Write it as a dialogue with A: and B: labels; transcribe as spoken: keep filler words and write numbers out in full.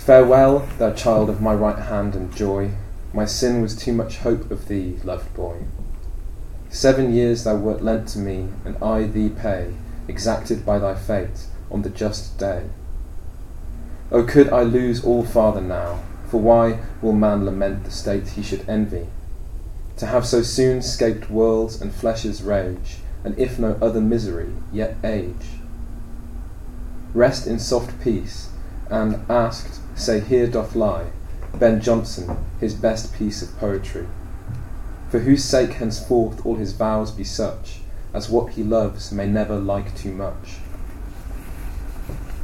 A: Farewell, thou child of my right hand and joy, my sin was too much hope of thee, loved boy. Seven years thou wert lent to me, and I thee pay, exacted by thy fate, on the just day. O could I lose all farther now, for why will man lament the state he should envy? To have so soon scaped worlds and flesh's rage, and if no other misery, yet age. Rest in soft peace, and asked, say here doth lie Ben Jonson, his best piece of poetry, for whose sake henceforth all his vows be such, as what he loves may never like too much.